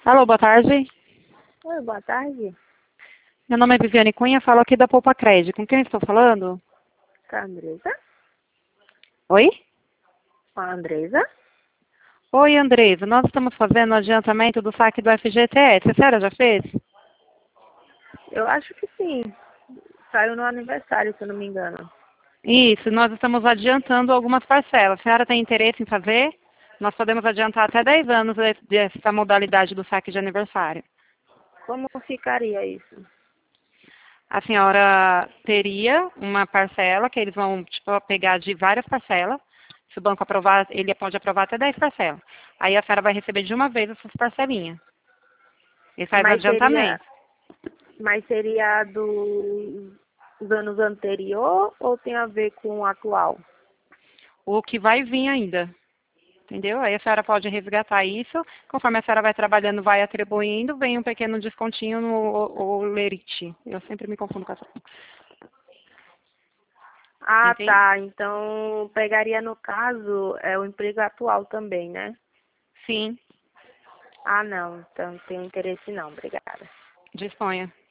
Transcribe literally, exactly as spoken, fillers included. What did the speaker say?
Alô, boa tarde. Oi, boa tarde. Meu nome é Viviane Cunha, falo aqui da Poupa Cred. Com quem estou falando? Com a Andresa? Oi? Com a Andresa? Oi, Andresa. Nós estamos fazendo o adiantamento do saque do F G T S. A senhora já fez? Eu acho que sim. Saiu no aniversário, se eu não me engano. Isso, nós estamos adiantando algumas parcelas. A senhora tem interesse em fazer? Nós podemos adiantar até dez anos dessa modalidade do saque de aniversário. Como ficaria isso? A senhora teria uma parcela que eles vão tipo, pegar de várias parcelas. Se o banco aprovar, ele pode aprovar até dez parcelas. Aí a senhora vai receber de uma vez essas parcelinhas. E faz Mas seria, adiantamento. mas seria do, dos anos anterior ou tem a ver com o atual? O que vai vir ainda. Entendeu? Aí a senhora pode resgatar isso. Conforme a senhora vai trabalhando, vai atribuindo, vem um pequeno descontinho no o, o lerite. Eu sempre me confundo com essa. Ah, Entende? tá. Então pegaria no caso é o emprego atual também, né? Sim, Ah, não. Então não tenho interesse não. Obrigada. disponha.